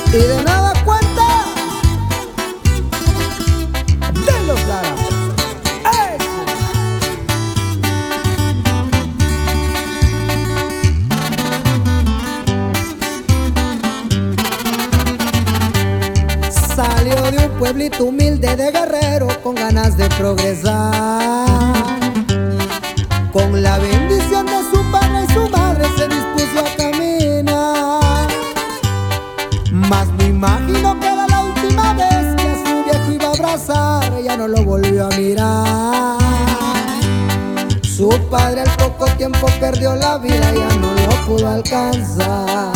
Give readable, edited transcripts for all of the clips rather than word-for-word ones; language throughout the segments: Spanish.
Y de nada cuenta de los Lara. Salió de un pueblito humilde de Guerrero con ganas de progresar. Con la bendición de su padre y su madre se dispuso a caminar. Mas me imagino que era la última vez que a su viejo iba a abrazar, ya no lo volvió a mirar. Su padre al poco tiempo perdió la vida, ya no lo pudo alcanzar.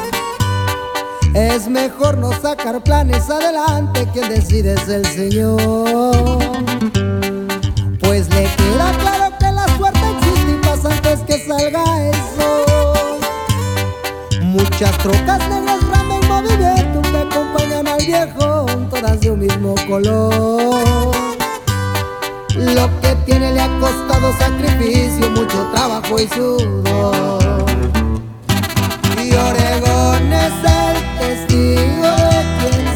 Es mejor no sacar planes adelante, quien decide es el Señor. Pues le queda claro que la suerte existe y pasa antes que salga el sol. Muchas trocas negras ramen en movimiento que acompañan al viejo, todas de un mismo color. Lo que tiene le ha costado sacrificio, mucho trabajo y sudor. Y Oregón es el testigo de quién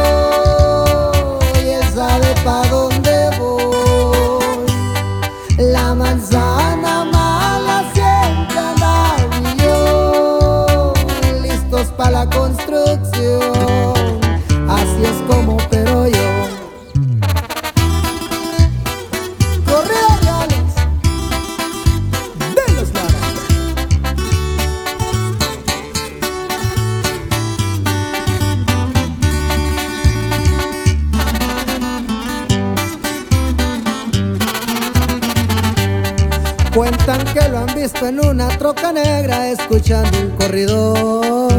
soy. Él sabe pa' dónde voy. La manzana mala siempre anda y yo, listos pa' la construcción. Así es como opero yo. Corridos reales de los Lara. Cuentan que lo han visto en una troca negra escuchando un corrido.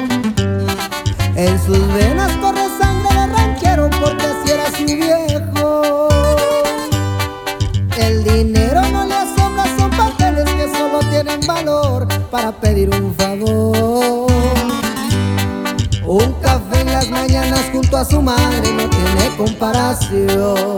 En sus venas corre sangre de ranchero porque así era su viejo. El dinero no le asombra, son papeles que solo tienen valor para pedir un favor. Un café en las mañanas junto a su madre no tiene comparación.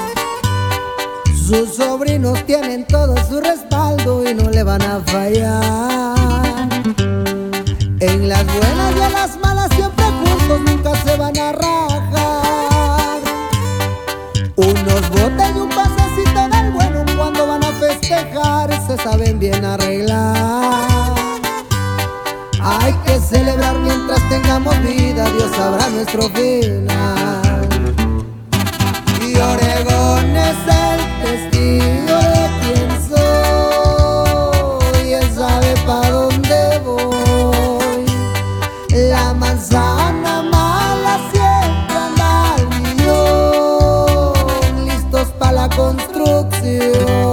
Sus sobrinos tienen todo su respaldo y no le van a fallar. En las buenas y en las malas siempre juntos, nunca se van a rajar. Unos botes y un pasecito del bueno cuando van a festejar, se saben bien arreglar. Hay que celebrar mientras tengamos vida, Dios sabrá nuestro final. Y Oregón es el testigo de quién soy. Él sabe pa' dónde voy. La manzana mala siempre anda al millón, listos pa' la construcción.